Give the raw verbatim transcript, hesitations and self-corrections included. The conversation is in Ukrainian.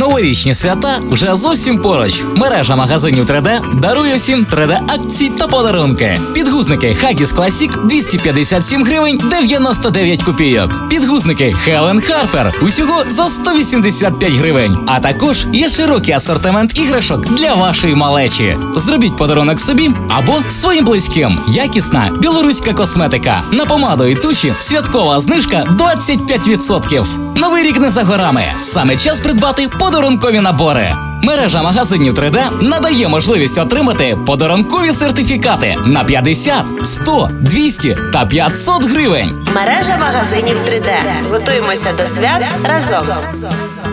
Новорічні свята вже зовсім поруч. Мережа магазинів три де дарує всім три де-акції та подарунки. Підгузники Huggies Classic двісті п'ятдесят сім гривень дев'яносто дев'ять копійок. Підгузники Helen Harper усього за сто вісімдесят п'ять гривень. А також є широкий асортимент іграшок для вашої малечі. Зробіть подарунок собі або своїм близьким. Якісна білоруська косметика. На помаду і туші святкова знижка двадцять п'ять відсотків. Новий рік не за горами. Саме час придбати подарункові набори. Мережа магазинів три де надає можливість отримати подарункові сертифікати на п'ятдесят, сто, двісті та п'ятсот гривень. Мережа магазинів три де. Готуємося до свят разом.